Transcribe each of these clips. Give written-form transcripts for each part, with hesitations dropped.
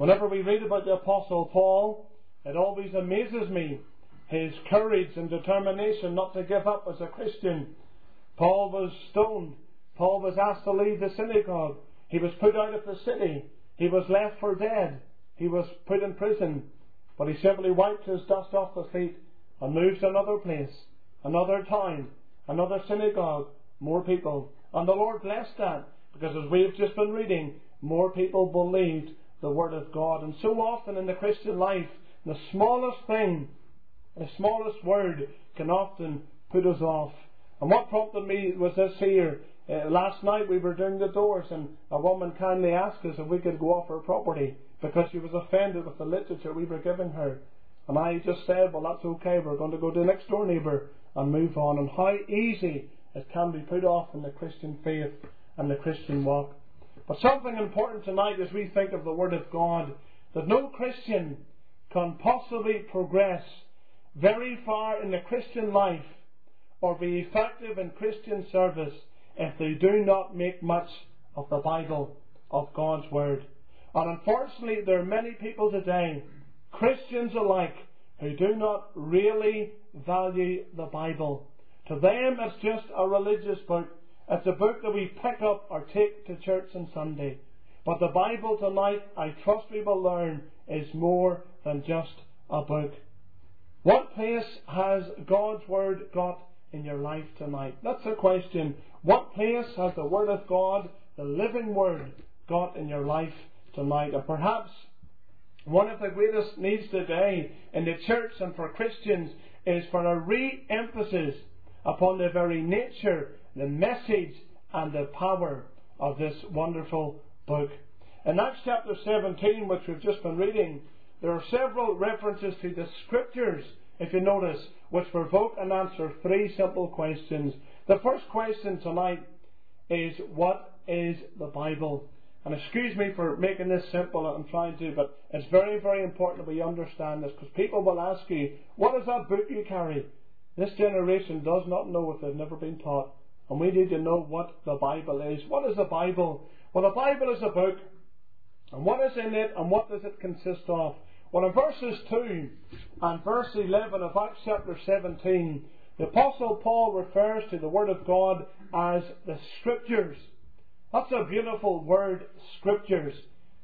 Whenever we read about the Apostle Paul, it always amazes me, his courage and determination not to give up as a Christian. Paul was stoned. Paul was asked to leave the synagogue. He was put out of the city. He was left for dead. He was put in prison. But he simply wiped his dust off his feet and moved to another place, another town, another synagogue, more people. And the Lord blessed that, because as we've just been reading, more people believed the Word of God. And so often in the Christian life, the smallest thing, the smallest word can often put us off. And what prompted me was this here. Last night we were doing the doors, and a woman kindly asked us if we could go off her property because she was offended with the literature we were giving her. And I just said, well, that's okay, we're going to go to the next door neighbour and move on. And how easy it can be put off in the Christian faith and the Christian walk. But something important tonight as we think of the Word of God, that no Christian can possibly progress very far in the Christian life or be effective in Christian service if they do not make much of the Bible, of God's Word. And unfortunately, there are many people today, Christians alike, who do not really value the Bible. To them, it's just a religious book. It's a book that we pick up or take to church on Sunday. But the Bible tonight, I trust we will learn, is more than just a book. What place has God's Word got in your life tonight? That's the question. What place has the Word of God, the living Word, got in your life tonight? And perhaps one of the greatest needs today in the church and for Christians is for a re-emphasis upon the very nature, the message and the power of this wonderful book. In Acts chapter 17, which we've just been reading, there are several references to the Scriptures, if you notice, which provoke and answer three simple questions. The first question tonight is, what is the Bible? And excuse me for making this simple, I'm trying to, but it's very, very important that we understand this, because people will ask you, what is that book you carry? This generation does not know if they've never been taught. And we need to know what the Bible is. What is the Bible? Well, the Bible is a book. And what is in it and what does it consist of? Well, in verses 2 and verse 11 of Acts chapter 17, the Apostle Paul refers to the Word of God as the Scriptures. That's a beautiful word, Scriptures.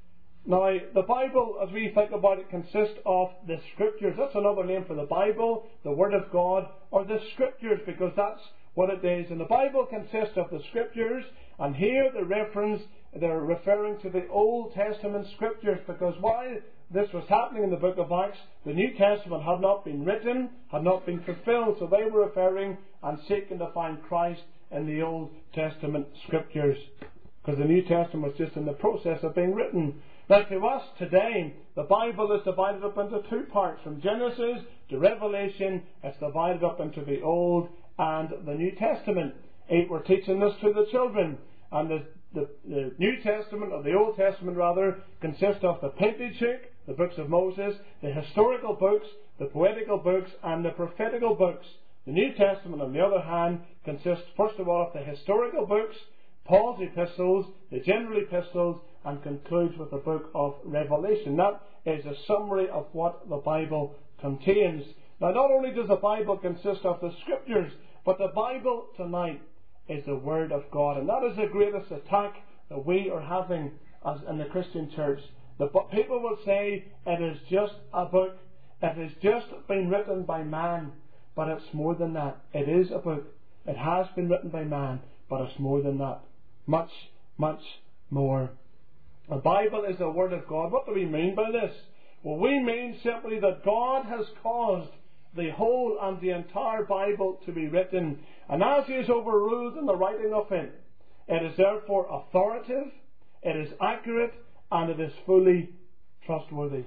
Now, the Bible, as we think about it, consists of the Scriptures. That's another name for the Bible, the Word of God, or the Scriptures, because that's what it is. And the Bible consists of the Scriptures, and here they're referring to the Old Testament Scriptures, because while this was happening in the book of Acts, the New Testament had not been written, had not been fulfilled, so they were referring and seeking to find Christ in the Old Testament Scriptures, because the New Testament was just in the process of being written. Now, to us today, the Bible is divided up into two parts. From Genesis to Revelation, it's divided up into the Old and the New Testament. We're teaching this to the children. And the New Testament, or the Old Testament rather, consists of the Pentateuch, the books of Moses, the historical books, the poetical books, and the prophetical books. The New Testament, on the other hand, consists first of all of the historical books, Paul's epistles, the general epistles, and concludes with the book of Revelation. That is a summary of what the Bible contains. Now, not only does the Bible consist of the Scriptures, but the Bible tonight is the Word of God. And that is the greatest attack that we are having as in the Christian church. People will say it is just a book. It has just been written by man. But it's more than that. It is a book. It has been written by man. But it's more than that. Much, much more. The Bible is the Word of God. What do we mean by this? Well, we mean simply that God has caused the whole and the entire Bible to be written. And as He has overruled in the writing of it, it is therefore authoritative, it is accurate, and it is fully trustworthy.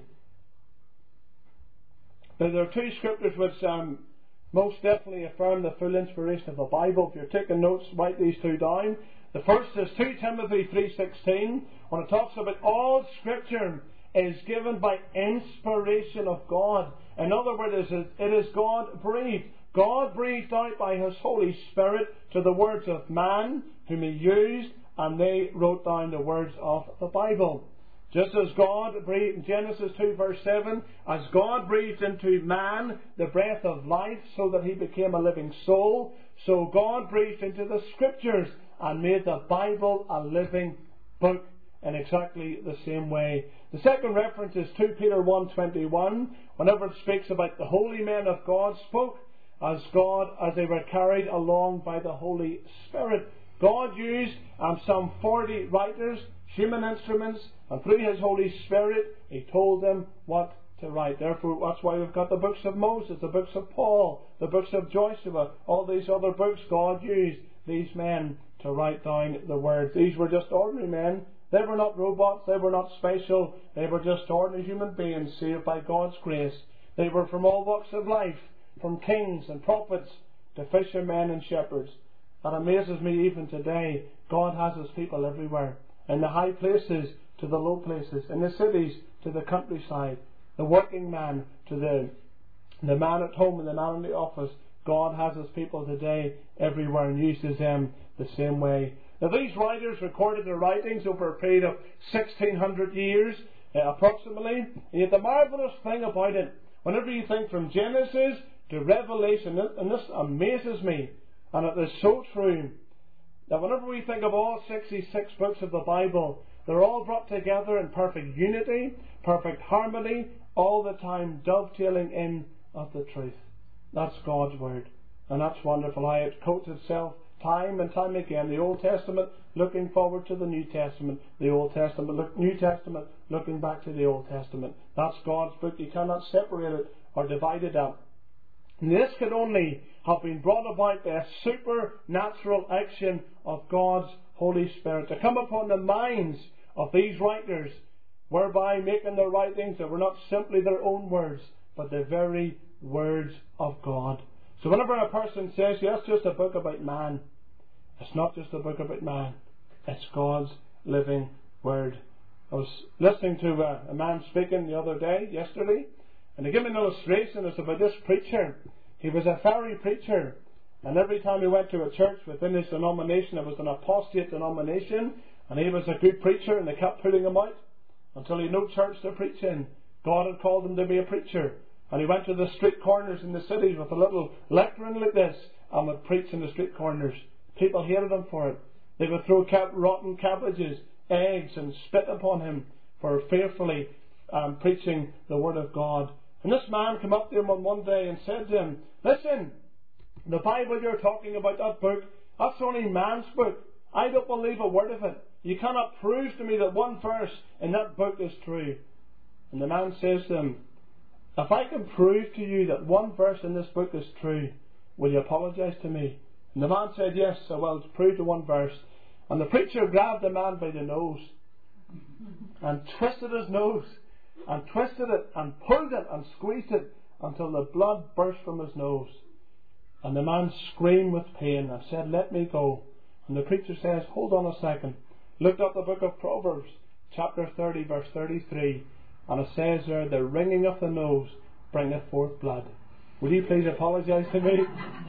Now, there are two scriptures which most definitely affirm the full inspiration of the Bible. If you're taking notes, write these two down. The first is 2 Timothy 3:16, when it talks about all Scripture is given by inspiration of God. In other words, it is God breathed. God breathed out by His Holy Spirit to the words of man, whom He used, and they wrote down the words of the Bible. Just as God breathed, in Genesis 2 verse 7, as God breathed into man the breath of life so that he became a living soul, so God breathed into the Scriptures and made the Bible a living book in exactly the same way. The second reference is 2 Peter 1:21, whenever it speaks about the holy men of God spoke as they were carried along by the Holy Spirit. God used some 40 writers, human instruments, and through His Holy Spirit He told them what to write. Therefore, that's why we've got the books of Moses, the books of Paul, the books of Joshua, all these other books. God used these men to write down the words. These were just ordinary men. They were not robots, they were not special, they were just ordinary human beings saved by God's grace. They were from all walks of life, from kings and prophets to fishermen and shepherds. That amazes me even today. God has His people everywhere. In the high places to the low places, in the cities to the countryside, the working man to the man at home and the man in the office. God has His people today everywhere and uses them the same way. Now these writers recorded their writings over a period of 1600 years approximately. And yet the marvellous thing about it, whenever you think from Genesis to Revelation, and this amazes me, and it is so true, that whenever we think of all 66 books of the Bible, they're all brought together in perfect unity, perfect harmony, all the time dovetailing in of the truth. That's God's Word. And that's wonderful how it quotes itself time and time again. The Old Testament looking forward to the New Testament. The Old Testament, New Testament looking back to the Old Testament. That's God's book. You cannot separate it or divide it up. And this could only have been brought about by a supernatural action of God's Holy Spirit to come upon the minds of these writers, whereby making their writings that were not simply their own words, but the very words of God. So whenever a person says, yes, just a book about man, it's not just a book about man. It's God's living Word. I was listening to a man speaking the other day, yesterday, and he gave me an illustration. It's about this preacher. He was a fiery preacher, and every time he went to a church within his denomination, it was an apostate denomination, and he was a good preacher, and they kept putting him out until he had no church to preach in. God had called him to be a preacher. And he went to the street corners in the cities with a little lectern like this and would preach in the street corners. People hated him for it. They would throw rotten cabbages, eggs and spit upon him for faithfully preaching the Word of God. And this man came up to him on one day and said to him, listen, the Bible you're talking about, that book, that's only man's book. I don't believe a word of it. You cannot prove to me that one verse in that book is true. And the man says to him, if I can prove to you that one verse in this book is true, will you apologise to me? And the man said, yes, I will prove to one verse. And the preacher grabbed the man by the nose and twisted his nose and twisted it and pulled it and squeezed it until the blood burst from his nose. And the man screamed with pain and said, let me go. And the preacher says, hold on a second. Looked up the book of Proverbs, chapter 30, verse 33. And it says there, the wringing of the nose bringeth forth blood. Will you please apologise to me?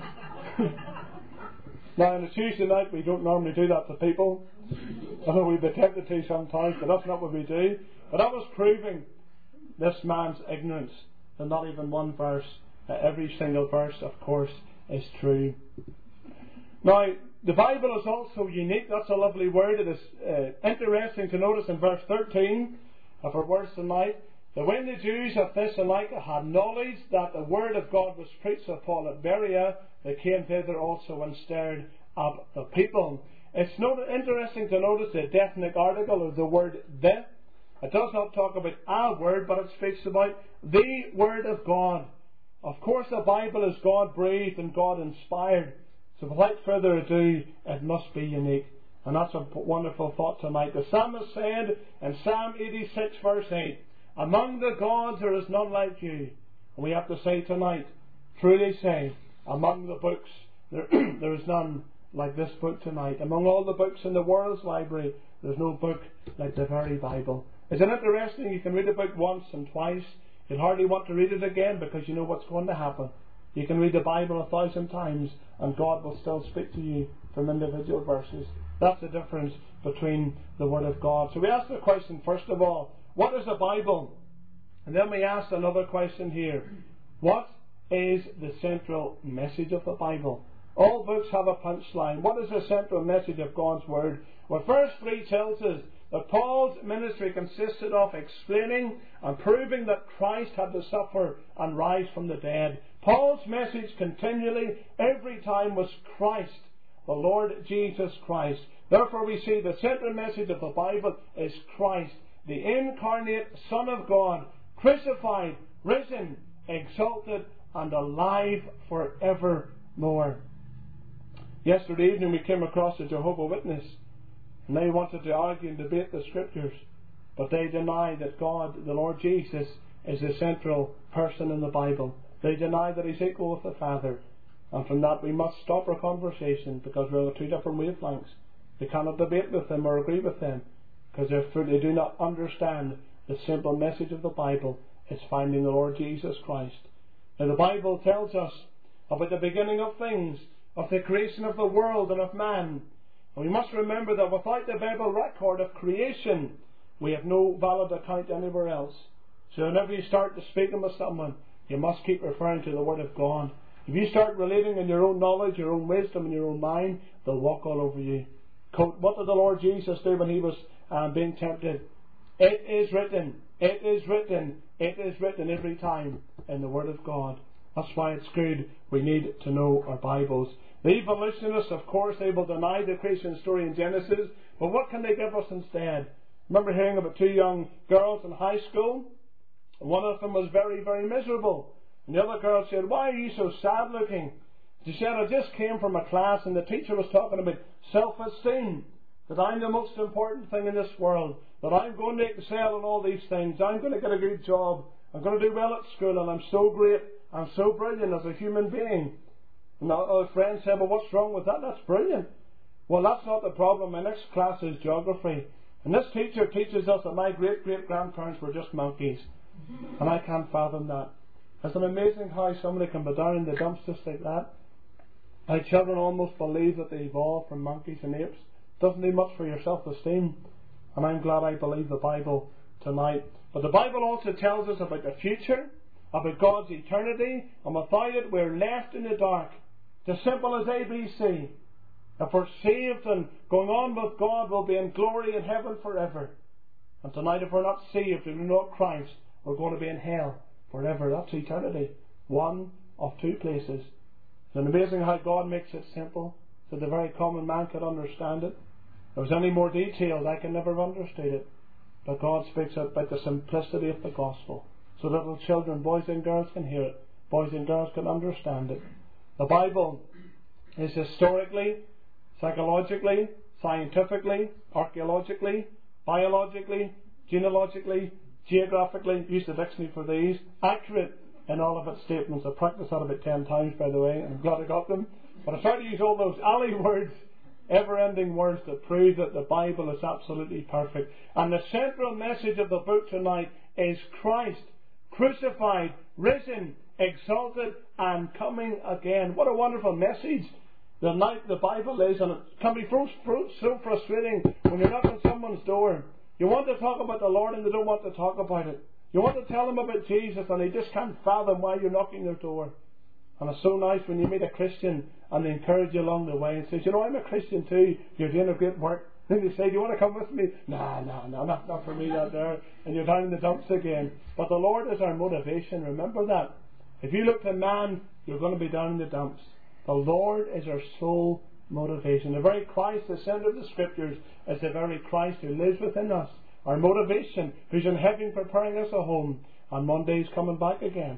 Now on a Tuesday night we don't normally do that to people. I know we've been tempted to sometimes, but that's not what we do. But that was proving this man's ignorance. And not even one verse, every single verse of course is true. Now the Bible is also unique. That's a lovely word. It is interesting to notice in verse 13 of our words tonight, that when the Jews of Thessalonica had knowledge that the word of God was preached of Paul at Berea, they came thither also and stirred up the people. It's interesting to notice the definite article of the word the. It does not talk about a word, but it speaks about the word of God. Of course the Bible is God breathed and God inspired. So without further ado, it must be unique. And that's a wonderful thought tonight. The psalmist said in Psalm 86 verse 8, among the gods there is none like you. And we have to say tonight, truly say, among the books there is none like this book tonight. Among all the books in the world's library, there's no book like the very Bible. Isn't it interesting? You can read a book once and twice. You'll hardly want to read it again because you know what's going to happen. You can read the Bible 1,000 times and God will still speak to you. from individual verses. That's the difference between the Word of God. So we ask the question, first of all, what is the Bible? And then we ask another question here. What is the central message of the Bible? All books have a punchline. What is the central message of God's Word? Well, verse 3 tells us that Paul's ministry consisted of explaining and proving that Christ had to suffer and rise from the dead. Paul's message continually, every time, was Christ, the Lord Jesus Christ. Therefore we see the central message of the Bible is Christ, the incarnate Son of God, crucified, risen, exalted, and alive forevermore. Yesterday evening we came across a Jehovah's Witness, and they wanted to argue and debate the Scriptures, but they deny that God, the Lord Jesus, is the central person in the Bible. They deny that He's equal with the Father, and from that we must stop our conversation, because we're on two different wavelengths. We cannot debate with them or agree with them, because they do not understand the simple message of the Bible is finding the Lord Jesus Christ. Now the Bible tells us about the beginning of things, of the creation of the world and of man. And we must remember that without the Bible record of creation, we have no valid account anywhere else. So whenever you start to speaking with someone, you must keep referring to the Word of God. If you start relating in your own knowledge, your own wisdom, and your own mind, they'll walk all over you. What did the Lord Jesus do when He was being tempted? It is written, it is written, it is written every time in the Word of God. That's why it's good we need to know our Bibles. The evolutionists, of course, they will deny the creation story in Genesis, but what can they give us instead? Remember hearing about two young girls in high school? One of them was very, very miserable. And the other girl said, "Why are you so sad looking?" She said, "I just came from a class and the teacher was talking about self-esteem, that I'm the most important thing in this world, that I'm going to excel in all these things, I'm going to get a good job, I'm going to do well at school, and I'm so great, I'm so brilliant as a human being." And our friend said, "Well, what's wrong with that? That's brilliant." Well, that's not the problem. My next class is geography. And this teacher teaches us that my great-great-grandparents were just monkeys. And I can't fathom that. Isn't it amazing how somebody can be down in the dumps just like that? How children almost believe that they evolved from monkeys and apes. Doesn't do much for your self-esteem. And I'm glad I believe the Bible tonight. But the Bible also tells us about the future, about God's eternity, and without it we're left in the dark. It's as simple as ABC. If we're saved and going on with God, we'll be in glory in heaven forever. And tonight, if we're not saved and we're not Christ, we're going to be in hell forever. That's eternity. One of two places. Isn't it amazing how God makes it simple, so the very common man could understand it? If there was any more detailed, I can never have understood it. But God speaks about the simplicity of the gospel, so little children, boys and girls, can hear it. Boys and girls can understand it. The Bible is historically, psychologically, scientifically, archaeologically, biologically, genealogically, geographically, use the dictionary for these, accurate in all of its statements. I practiced that about 10 times, by the way, and I'm glad I got them. But I tried to use all those alley words, ever-ending words that prove that the Bible is absolutely perfect. And the central message of the book tonight is Christ, crucified, risen, exalted, and coming again. What a wonderful message the Bible is, and it can be so frustrating when you're knocking on someone's door. You want to talk about the Lord and they don't want to talk about it. You want to tell them about Jesus and they just can't fathom why you're knocking their door. And it's so nice when you meet a Christian and they encourage you along the way and say, "You know, I'm a Christian too, you're doing a great work." Then they say, "Do you want to come with me?" No, not for me, not there. And you're down in the dumps again. But the Lord is our motivation, remember that. If you look to man, you're going to be down in the dumps. The Lord is our sole motivation. The very Christ, the centre of the Scriptures, is the very Christ who lives within us. Our motivation, who's in heaven preparing us a home, and one day He's coming back again.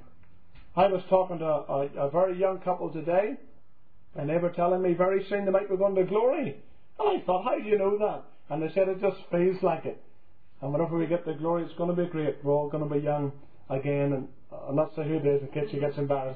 I was talking to a very young couple today, and they were telling me very soon they might be going to glory. And I thought, how do you know that? And they said it just feels like it. And whenever we get to glory, it's going to be great. We're all going to be young again, and I'm not saying who it is in case she gets embarrassed.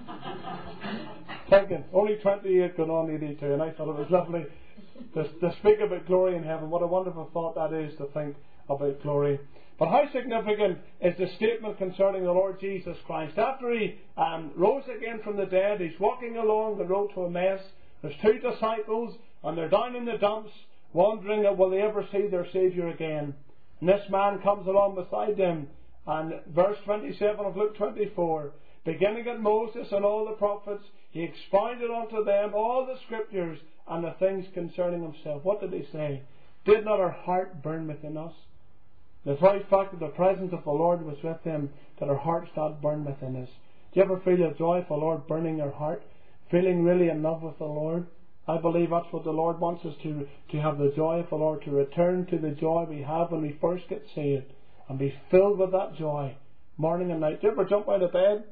Thinking, only 28 going on 82, and I thought it was lovely to speak about glory in heaven. What a wonderful thought that is, to think about glory. But how significant is the statement concerning the Lord Jesus Christ? After He rose again from the dead, He's walking along the road to Emmaus, There's two disciples, and they're down in the dumps, wondering will they ever see their Saviour again. And this man comes along beside them, and verse 27 of Luke 24, beginning at Moses and all the prophets, he expounded unto them all the scriptures and the things concerning himself. What did he say? Did not our heart burn within us? The very fact that the presence of the Lord was with them, that our hearts not burn within us. Do you ever feel the joy of the Lord burning your heart? Feeling really in love with the Lord? I believe that's what the Lord wants us to have the joy of the Lord, to return to the joy we have when we first get saved, and be filled with that joy morning and night. Do you ever jump out of bed?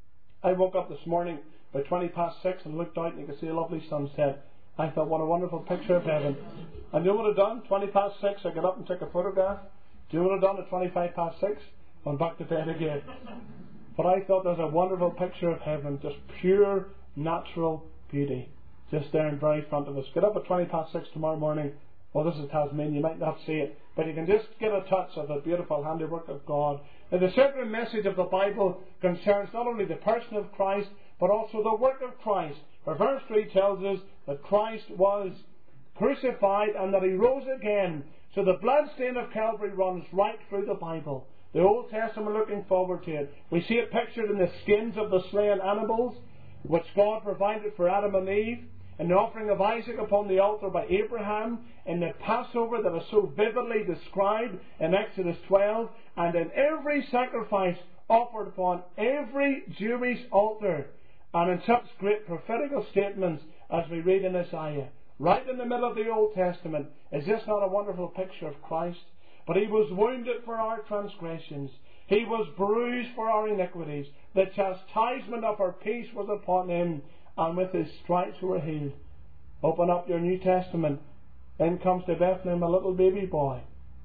I woke up this morning by 20 past 6 and looked out and you could see a lovely sunset. I thought, what a wonderful picture of heaven. And you know what I've done? 20 past 6, I got up and took a photograph. Do you know what I've done at 25 past 6? Went back to bed again. But I thought there's a wonderful picture of heaven, just pure natural beauty, just there in very front of us. Get up at 20 past 6 tomorrow morning. Well, this is Tasmania, you might not see it, but you can just get a touch of the beautiful handiwork of God. Now, the central message of the Bible concerns not only the person of Christ, but also the work of Christ. For verse 3 tells us that Christ was crucified and that he rose again. So the bloodstain of Calvary runs right through the Bible. The Old Testament, looking forward to it. We see it pictured in the skins of the slain animals, which God provided for Adam and Eve, in the offering of Isaac upon the altar by Abraham, in the Passover that is so vividly described in Exodus 12, and in every sacrifice offered upon every Jewish altar, and in such great prophetical statements as we read in Isaiah. Right in the middle of the Old Testament. Is this not a wonderful picture of Christ? But he was wounded for our transgressions. He was bruised for our iniquities. The chastisement of our peace was upon him, and with his stripes we were healed. Open up your New Testament. Then comes to Bethlehem a little baby boy.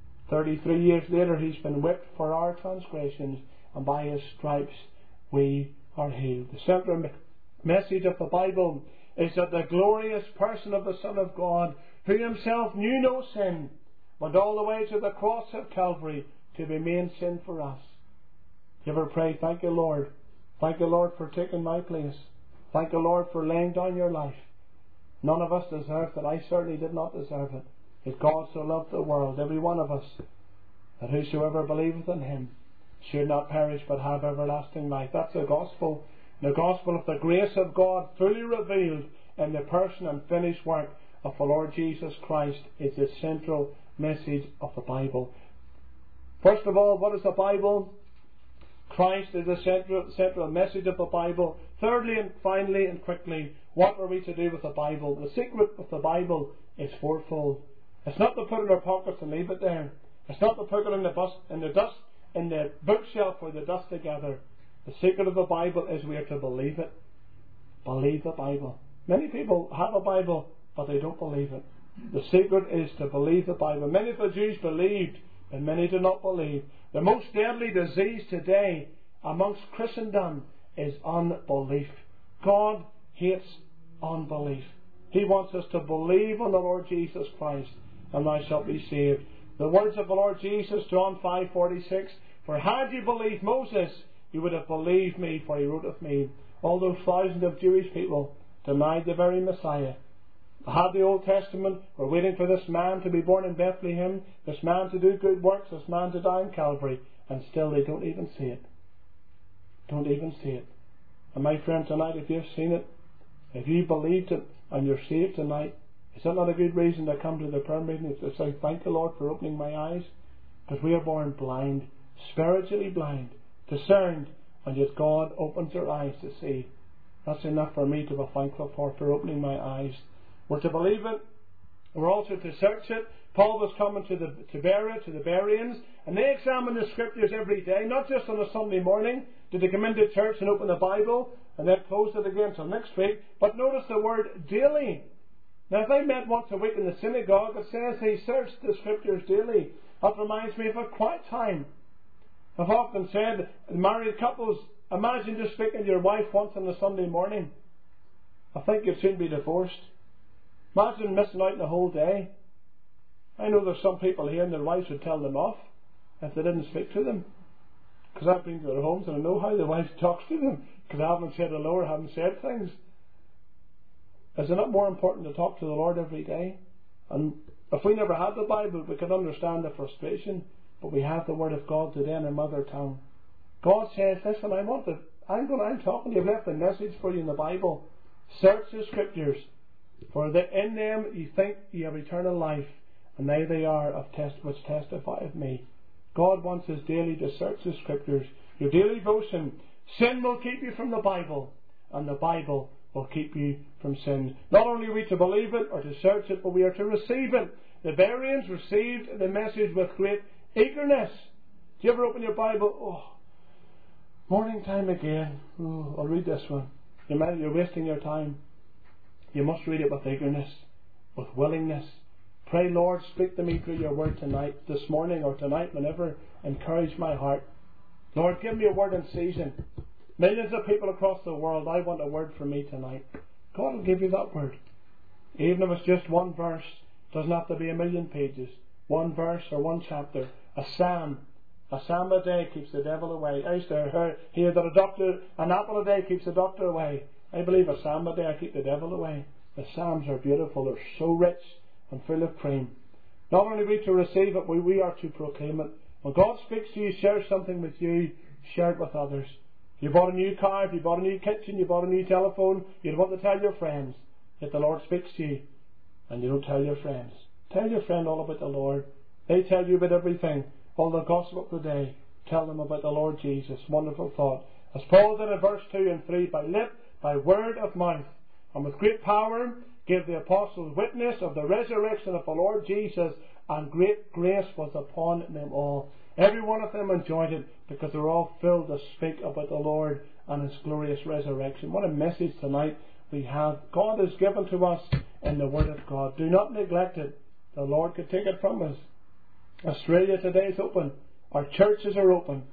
33 years later he's been whipped for our transgressions, and by his stripes we are healed. The central message of the Bible is that the glorious person of the Son of God, who himself knew no sin, went all the way to the cross of Calvary to be made sin for us. You ever pray, thank you, Lord. Thank you, Lord, for taking my place. Thank you, Lord, for laying down your life. None of us deserved it. I certainly did not deserve it. If God so loved the world, every one of us, that whosoever believeth in him should not perish but have everlasting life. That's the gospel. The gospel of the grace of God fully revealed in the person and finished work of the Lord Jesus Christ is the central message of the Bible. First of all, what is the Bible? Christ is the central message of the Bible. Thirdly and finally and quickly, what are we to do with the Bible? The secret of the Bible is fourfold. It's not to put it in our pockets and leave it there. It's not to put it in the bookshelf where the dust together. The secret of the Bible is we are to believe it. Believe the Bible. Many people have a Bible, but they don't believe it. The secret is to believe the Bible. Many of the Jews believed, and many do not believe. The most deadly disease today amongst Christendom is unbelief. God hates unbelief. He wants us to believe on the Lord Jesus Christ, and thou shalt be saved. The words of the Lord Jesus, John 5:46, for had you believed Moses, you would have believed me, for he wrote of me. All those thousands of Jewish people denied the very Messiah. Had the Old Testament, were waiting for this man to be born in Bethlehem, this man to do good works, this man to die in Calvary, and still they don't even see it. Don't even see it. And my friend, tonight, if you've seen it, if you believed it, and you're saved tonight, is that not a good reason to come to the prayer meeting to say, thank the Lord for opening my eyes? Because we are born blind, spiritually blind, discerned, and yet God opens our eyes to see. That's enough for me to be thankful for opening my eyes. We're to believe it. We're also to search it. Paul was coming to the Bereans, and they examined the Scriptures every day, not just on a Sunday morning. Did they come into church and open the Bible and then close it again till next week? But notice the word daily. Now, if I met once a week in the synagogue, it says he searched the Scriptures daily. That reminds me of a quiet time. I've often said, married couples, imagine just speaking to your wife once on a Sunday morning. I think you'd soon be divorced. Imagine missing out on the whole day. I know there's some people here and their wives would tell them off if they didn't speak to them. Because I've been to their homes and I know how the wife talks to them. Because I haven't said hello or haven't said things. Is it not more important to talk to the Lord every day? And if we never had the Bible, we could understand the frustration, but we have the Word of God today in our mother tongue. God says, listen, I'm talking to you. I've left a message for you in the Bible. Search the Scriptures, for in them you think you have eternal life, and they are which testify of me. God wants us daily to search the Scriptures. Your daily devotion. Sin will keep you from the Bible, and the Bible will keep you from sin. Not only are we to believe it or to search it, but we are to receive it. The Bereans received the message with great eagerness. Do you ever open your Bible? Oh, morning time again. Oh, I'll read this one. You're wasting your time. You must read it with eagerness, with willingness. Pray, Lord, speak to me through your word tonight, this morning or tonight, whenever. Encourage my heart. Lord, give me a word in season. Millions of people across the world, I want a word from me tonight. God will give you that word. Even if it's just one verse, it doesn't have to be 1,000,000 pages. One verse or one chapter. A psalm. A psalm a day keeps the devil away. I used to hear that an apple a day keeps the doctor away. I believe a psalm a day I keep the devil away. The psalms are beautiful. They're so rich and full of cream. Not only are we to receive it, we are to proclaim it. When God speaks to you, share something with you, share it with others. You bought a new car, if you bought a new kitchen, you bought a new telephone, you'd want to tell your friends. Yet the Lord speaks to you, and you don't tell your friends. Tell your friend all about the Lord. They tell you about everything, all the gospel of the day. Tell them about the Lord Jesus. Wonderful thought. As Paul did in verse 2 and 3, by lip, by word of mouth, and with great power, gave the apostles witness of the resurrection of the Lord Jesus, and great grace was upon them all. Every one of them enjoyed it, because they were all filled to speak about the Lord and His glorious resurrection. What a message tonight we have. God has given to us in the Word of God. Do not neglect it. The Lord could take it from us. Australia today is open. Our churches are open.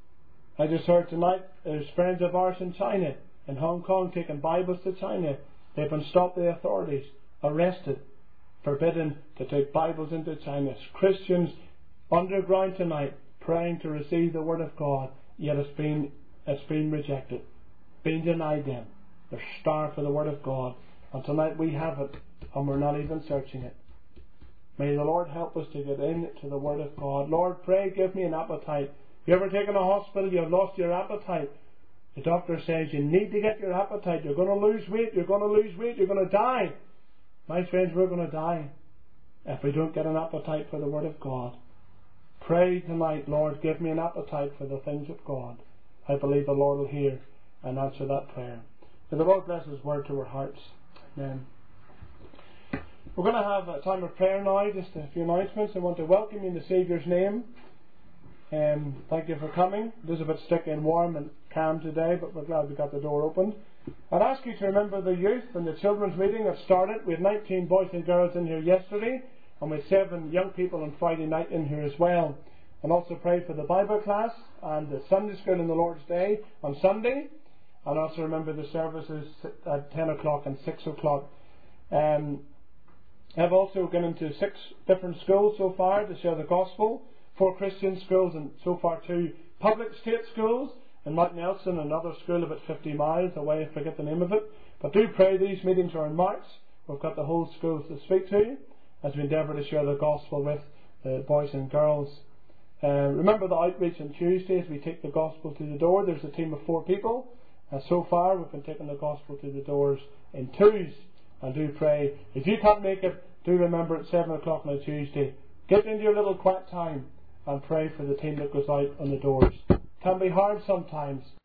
I just heard tonight there's friends of ours in China, in Hong Kong, taking Bibles to China. They've been stopped by the authorities, arrested, forbidden to take Bibles into China. Christians underground tonight, praying to receive the Word of God, yet it's been rejected, been denied them. They're starved for the Word of God, and tonight we have it, and we're not even searching it. May the Lord help us to get into the Word of God. Lord, pray, give me an appetite. You ever taken a hospital, you've lost your appetite? The doctor says you need to get your appetite. You're going to lose weight, you're going to lose weight, you're going to die. My friends, we're going to die if we don't get an appetite for the Word of God. Pray tonight, Lord, give me an appetite for the things of God. I believe the Lord will hear and answer that prayer. May the Lord bless His Word to our hearts. Amen. We're going to have a time of prayer now, just a few announcements. I want to welcome you in the Saviour's name. Thank you for coming. It is a bit sticky and warm and calm today, but we're glad we got the door opened. I'd ask you to remember the youth and the children's meeting that started. We had 19 boys and girls in here yesterday, and we had 7 young people on Friday night in here as well. And also pray for the Bible class and the Sunday school in the Lord's Day on Sunday. And also remember the services at 10 o'clock and 6 o'clock. I've also gone into 6 different schools so far to share the gospel. 4 Christian schools and so far 2 public state schools. In Mount Nelson, another school about 50 miles away, I forget the name of it. But do pray, these meetings are in March. We've got the whole schools to speak to as we endeavour to share the gospel with the boys and girls. Remember the outreach on Tuesdays, we take the gospel to the door. There's a team of 4 people. So far we've been taking the gospel to the doors in 2s. And do pray, if you can't make it, do remember at 7 o'clock on a Tuesday, get into your little quiet time and pray for the team that goes out on the doors. Can be hard sometimes.